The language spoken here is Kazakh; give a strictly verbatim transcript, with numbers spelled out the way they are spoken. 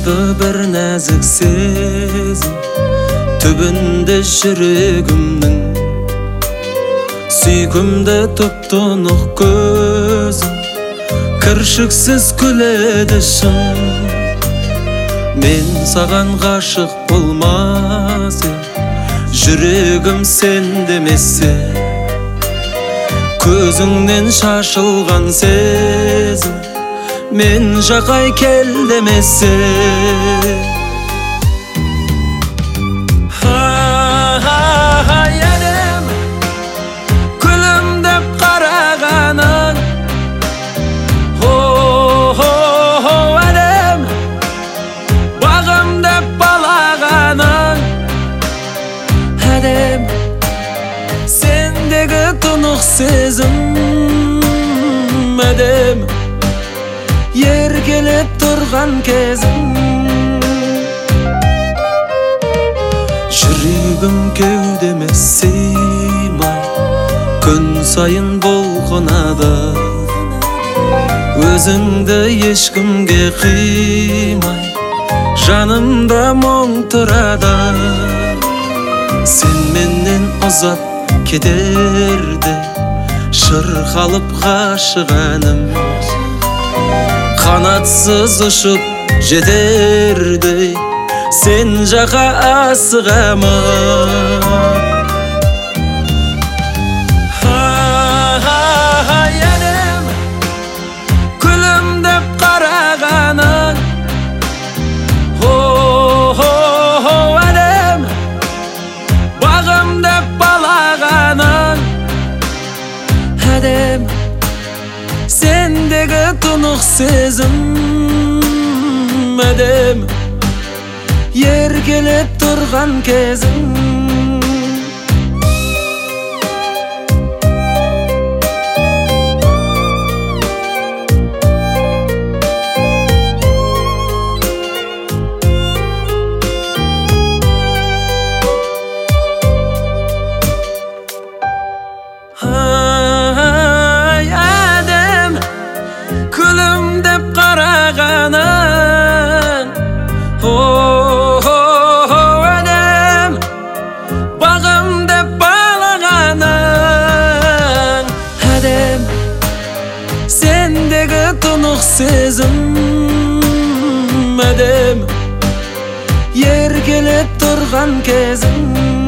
Дағы бір нәзік сезім түбінде жүрегімнің, сүйкімді тұп-тұнық көзім кіршіксіз күледі шын. Мен саған ғашық болмас ем, жүрегім сен демесе, көзіңнен шашылған сезім мен жақай кел демесе. Ай әлем, күлімдеп қарағаның, о-о-о әлем, бағымдеп балағаның. Әлем, сендегі тұнық сезім, әлем, еркелеп тұрған кезім. Жүрегім кеудеме сыймай, күн сайын бұлқынады, өзіңді ешкімге қимай, жанымда мұң тұрады. Сен менен ұзап кетерде, шырқалып ғашық әнім, қанатсыз ұшып жетердей сен жақа асығамын. Ай әлем, күлімдеп қарағаның, о-о-о әлем, бағымдеп балағаның. Әлем, сендегі тұнық сезім, әлем, еркелеп тұрған кезім. Ай әлем, күлімдеп қарағаның, о-о-о әлем, бағымдеп балағаның. Әлем, сендегі тұнық сезім, әлем, еркелеп тұрған кезім.